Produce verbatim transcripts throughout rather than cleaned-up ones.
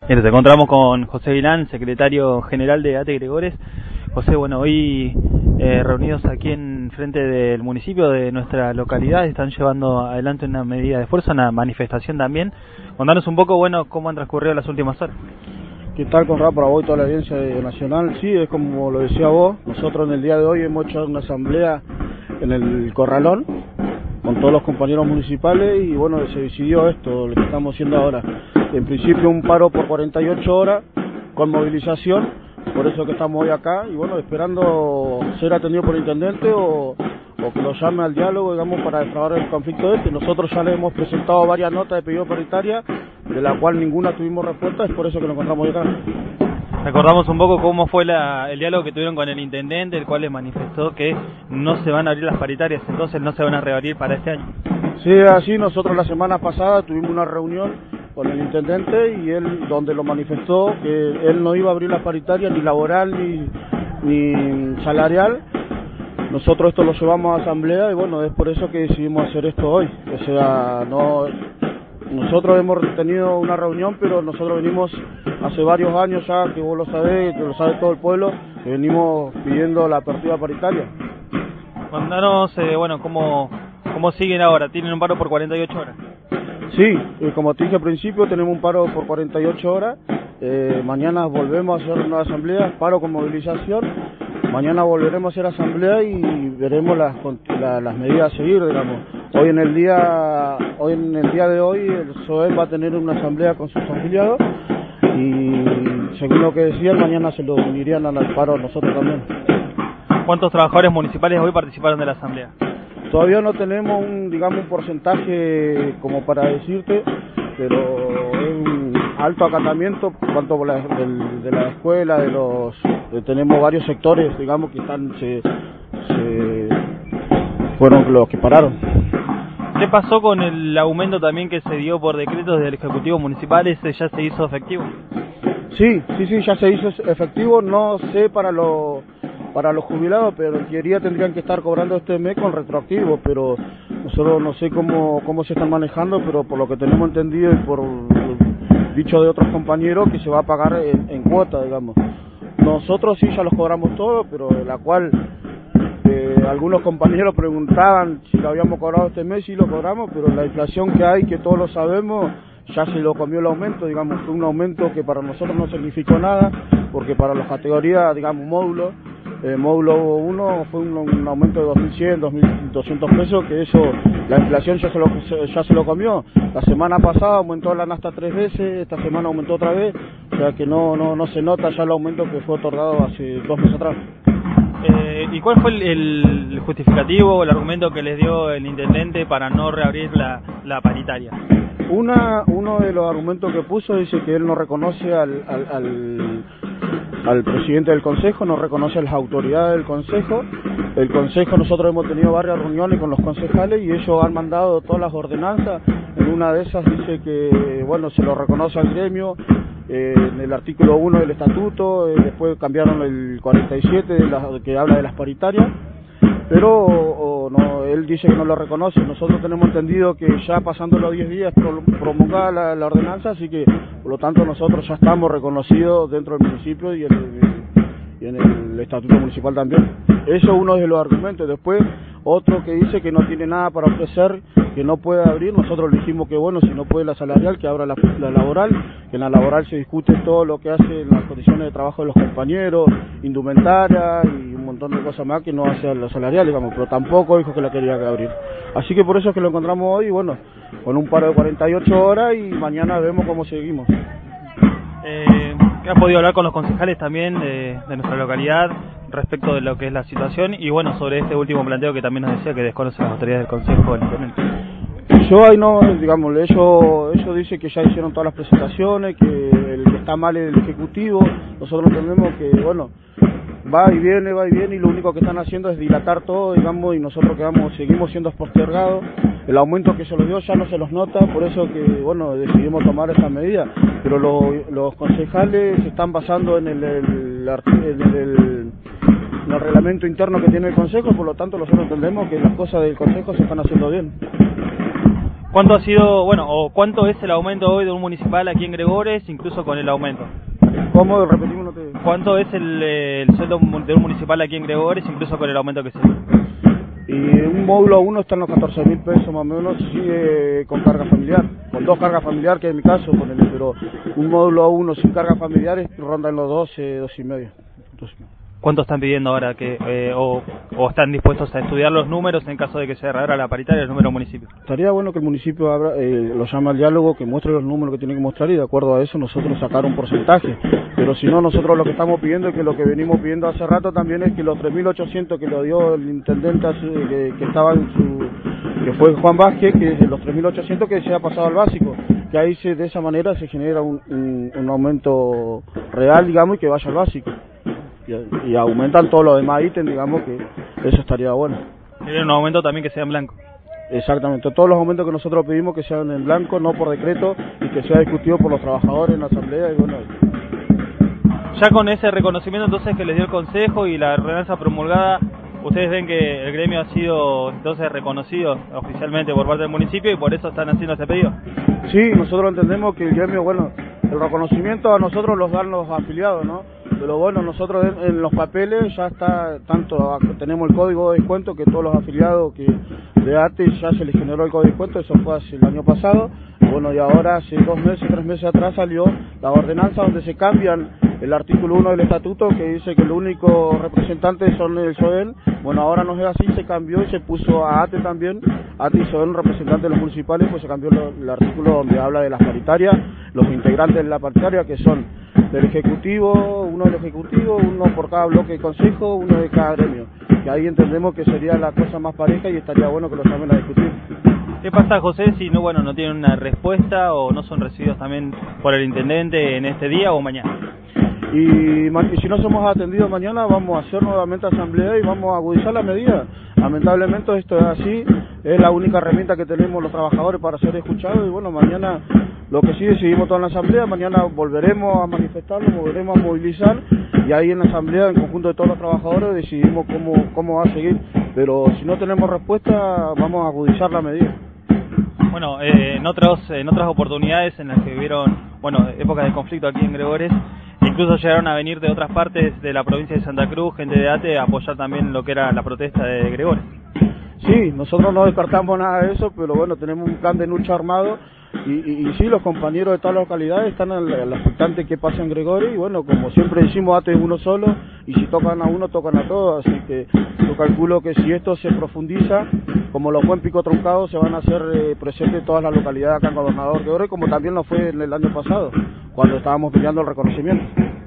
Bien, nos encontramos con José Vilán, secretario general de ATE Gregores. José, bueno, hoy eh, reunidos aquí en frente del municipio de nuestra localidad, están llevando adelante una medida de fuerza, una manifestación también. Contanos un poco, bueno, cómo han transcurrido las últimas horas. ¿Qué tal, Conrad, para vos y toda la audiencia nacional? Sí, es como lo decía vos, nosotros en el día de hoy hemos hecho una asamblea en el Corralón con todos los compañeros municipales y bueno, se decidió esto, lo que estamos haciendo ahora. En principio un paro por cuarenta y ocho horas con movilización, por eso que estamos hoy acá y bueno, esperando ser atendido por el intendente o, o que lo llame al diálogo, digamos, para destrabar el conflicto este. Nosotros ya le hemos presentado varias notas de pedido paritaria, de la cual ninguna tuvimos respuesta, es por eso que nos encontramos hoy acá. Recordamos un poco cómo fue la, el diálogo que tuvieron con el intendente, el cual les manifestó que no se van a abrir las paritarias, entonces no se van a reabrir para este año. Sí, así nosotros la semana pasada tuvimos una reunión con el intendente y él donde lo manifestó que él no iba a abrir las paritarias ni laboral ni, ni salarial. Nosotros esto lo llevamos a asamblea y bueno, es por eso que decidimos hacer esto hoy. O sea, no, nosotros hemos tenido una reunión, pero nosotros venimos hace varios años ya, que vos lo sabés, que lo sabe todo el pueblo, que venimos pidiendo la apertura paritaria. Contanos, eh, bueno, cómo, cómo siguen ahora, ¿tienen un paro por cuarenta y ocho horas? Sí, y como te dije al principio, tenemos un paro por cuarenta y ocho horas, eh, mañana volvemos a hacer una asamblea, paro con movilización, mañana volveremos a hacer asamblea y veremos las, la, las medidas a seguir, digamos. Hoy en el día, hoy en el día de hoy el S O E va a tener una asamblea con sus afiliados y según lo que decían, mañana se lo unirían al paro nosotros también. ¿Cuántos trabajadores municipales hoy participaron de la asamblea? Todavía no tenemos un, digamos, un porcentaje como para decirte, pero es un alto acatamiento cuanto la, de, de la escuela, de los, de, tenemos varios sectores, digamos, que están, se, se fueron los que pararon. ¿Qué pasó con el aumento también que se dio por decretos del Ejecutivo Municipal? ¿Ese ya se hizo efectivo? Sí, sí, sí, ya se hizo efectivo, no sé para los para los jubilados, pero en teoría tendrían que estar cobrando este mes con retroactivo, pero nosotros no sé cómo, cómo se están manejando, pero por lo que tenemos entendido y por dicho de otros compañeros, que se va a pagar en, en cuota, digamos. Nosotros sí ya los cobramos todos, pero de la cual eh, algunos compañeros preguntaban si lo habíamos cobrado este mes, sí lo cobramos, pero la inflación que hay, que todos lo sabemos, ya se lo comió el aumento, digamos, fue un aumento que para nosotros no significó nada, porque para las categorías, digamos, módulos, eh, módulo uno fue un, un aumento de dos mil cien, dos mil doscientos pesos, que eso, la inflación ya se, lo, ya se lo comió. La semana pasada aumentó la nafta tres veces, esta semana aumentó otra vez, o sea que no, no, no se nota ya el aumento que fue otorgado hace dos meses atrás. Eh, ¿Y cuál fue el, el justificativo o el argumento que les dio el intendente para no reabrir la, la paritaria? Una, uno de los argumentos que puso dice que él no reconoce al, al, al, al presidente del consejo, no reconoce a las autoridades del consejo. El consejo, nosotros hemos tenido varias reuniones con los concejales y ellos han mandado todas las ordenanzas. En una de esas dice que, bueno, se lo reconoce al gremio, eh, en el artículo uno del estatuto, eh, después cambiaron el cuarenta y siete de la, que habla de las paritarias, pero o, o no, él dice que no lo reconoce. Nosotros tenemos entendido que ya pasando los diez días promulgada la, la ordenanza, así que por lo tanto nosotros ya estamos reconocidos dentro del municipio y en el, y en el estatuto municipal también. Eso es uno de los argumentos. Después otro que dice que no tiene nada para ofrecer, que no puede abrir. Nosotros le dijimos que bueno, si no puede la salarial, que abra la, la laboral, que en la laboral se discute todo lo que hace en las condiciones de trabajo de los compañeros, indumentaria y un montón de cosas más que no hace la salarial, digamos, pero tampoco dijo que la quería abrir. Así que por eso es que lo encontramos hoy, y bueno, con un paro de cuarenta y ocho horas y mañana vemos cómo seguimos. Eh, ¿Has podido hablar con los concejales también de, de nuestra localidad respecto de lo que es la situación? Y bueno, sobre este último planteo que también nos decía que desconoce las autoridades del consejo del intendente. Yo ahí no, digamos, ellos, ellos dicen que ya hicieron todas las presentaciones, que el que está mal es el ejecutivo. Nosotros entendemos que, bueno, va y viene, va y viene, y lo único que están haciendo es dilatar todo, digamos, y nosotros quedamos, seguimos siendo postergados. El aumento que se los dio ya no se los nota, por eso que, bueno, decidimos tomar esta medida. Pero lo, los concejales se están basando en el, el, en el, el, en el reglamento interno que tiene el consejo, por lo tanto nosotros entendemos que las cosas del consejo se están haciendo bien. ¿Cuánto ha sido, bueno, o cuánto es el aumento hoy de un municipal aquí en Gregores, incluso con el aumento? ¿Cómo? Repetimos, no te... ¿Cuánto es el, el sueldo de un municipal aquí en Gregores, incluso con el aumento que se dio? Y un módulo uno está en los catorce mil pesos más o menos, sí, eh, con carga familiar, con dos cargas familiares, que es mi caso, ponele, pero un módulo uno sin carga familiares ronda en los doce, doce y medio. ¿Cuánto están pidiendo ahora que eh, o, o están dispuestos a estudiar los números en caso de que se abra la paritaria el número municipio? Estaría bueno que el municipio abra, eh, lo llame al diálogo, que muestre los números que tiene que mostrar y de acuerdo a eso nosotros sacar un porcentaje. Pero si no, nosotros lo que estamos pidiendo es que lo que venimos pidiendo hace rato también es que los tres mil ochocientos que lo dio el intendente que, que estaba en su, que fue Juan Vázquez, que los tres mil ochocientos que se ha pasado al básico, que ahí se, de esa manera se genera un, un, un aumento real, digamos, y que vaya al básico. Y, y aumentan todos los demás ítems, digamos que eso estaría bueno. ¿Quieren un aumento también que sea en blanco? Exactamente, todos los aumentos que nosotros pedimos que sean en blanco, no por decreto, y que sea discutido por los trabajadores en la asamblea. Y bueno, ya con ese reconocimiento entonces que les dio el Consejo y la ordenanza promulgada, ¿ustedes ven que el gremio ha sido entonces reconocido oficialmente por parte del municipio y por eso están haciendo este pedido? Sí, nosotros entendemos que el gremio, bueno, el reconocimiento a nosotros los dan los afiliados, ¿no? Pero bueno, nosotros en, en los papeles ya está, tanto tenemos el código de descuento que todos los afiliados que de A T E ya se les generó el código de descuento, eso fue hace el año pasado. Bueno, y ahora hace dos meses, tres meses atrás salió la ordenanza donde se cambian el artículo uno del estatuto que dice que el único representante son el S O E N. Bueno, ahora no es así, se cambió y se puso a A T E también, A T E y S O E N representantes de los municipales, pues se cambió lo, el artículo donde habla de las paritarias, los integrantes de la paritaria que son del Ejecutivo, uno del Ejecutivo, uno por cada bloque de consejo, uno de cada gremio, que ahí entendemos que sería la cosa más pareja y estaría bueno que lo llamen a discutir. ¿Qué pasa, José, si no, bueno, no tienen una respuesta o no son recibidos también por el intendente en este día o mañana? Y, y si no somos atendidos mañana, vamos a hacer nuevamente asamblea y vamos a agudizar la medida. Lamentablemente esto es así, es la única herramienta que tenemos los trabajadores para ser escuchados y bueno, mañana lo que sí decidimos toda la asamblea, mañana volveremos a manifestarlo, volveremos a movilizar y ahí en la asamblea, en conjunto de todos los trabajadores, decidimos cómo, cómo va a seguir. Pero si no tenemos respuesta, vamos a agudizar la medida. Bueno, eh, en, otros, en otras oportunidades en las que vivieron, bueno, épocas de conflicto aquí en Gregores, incluso llegaron a venir de otras partes de la provincia de Santa Cruz, gente de A T E, a apoyar también lo que era la protesta de Gregores. Sí, nosotros no descartamos nada de eso, pero bueno, tenemos un plan de lucha armado y, y, y sí, los compañeros de todas las localidades están a la expectante que pase en Gregores y bueno, como siempre decimos, A T E es uno solo y si tocan a uno, tocan a todos, así que yo calculo que si esto se profundiza, como lo fue en Pico Truncado, se van a hacer eh, presentes todas las localidades acá en Gobernador Gregores, como también lo fue en el año pasado, cuando estábamos peleando el reconocimiento.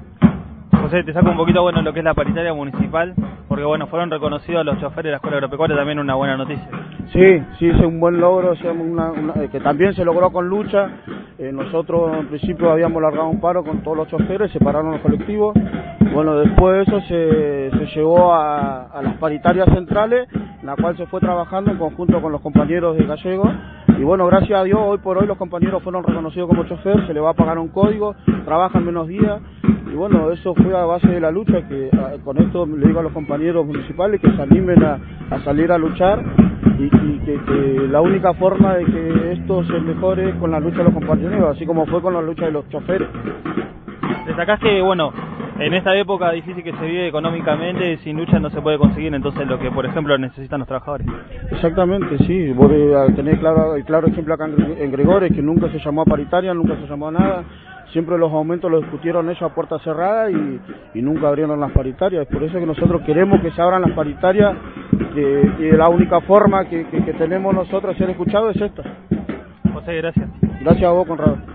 José, te saco un poquito, bueno, lo que es la paritaria municipal, porque bueno, fueron reconocidos los choferes de la Escuela Agropecuaria, también una buena noticia. Sí, sí, es un buen logro, una, una, que también se logró con lucha. Eh, nosotros en principio habíamos largado un paro con todos los choferes, separaron los colectivos. Bueno, después de eso se, se llevó a, a las paritarias centrales, en la cual se fue trabajando en conjunto con los compañeros de Gallego. Y bueno, gracias a Dios, hoy por hoy los compañeros fueron reconocidos como chofer, se les va a pagar un código, trabajan menos días. Y bueno, eso fue a base de la lucha, que a, con esto le digo a los compañeros municipales que se animen a, a salir a luchar y, y que, que la única forma de que esto se mejore es con la lucha de los compañeros, así como fue con la lucha de los choferes. Destacás que, bueno, en esta época difícil que se vive económicamente, sin lucha no se puede conseguir entonces lo que, por ejemplo, necesitan los trabajadores. Exactamente, sí. Vos tenés claro, el claro ejemplo acá en Gregores, que nunca se llamó a paritaria, nunca se llamó a nada. Siempre los aumentos los discutieron ellos a puerta cerrada y, y nunca abrieron las paritarias. Por eso que nosotros queremos que se abran las paritarias, que, que la única forma que, que, que tenemos nosotros de ser escuchados es esta. José, gracias. Gracias a vos, Conrado.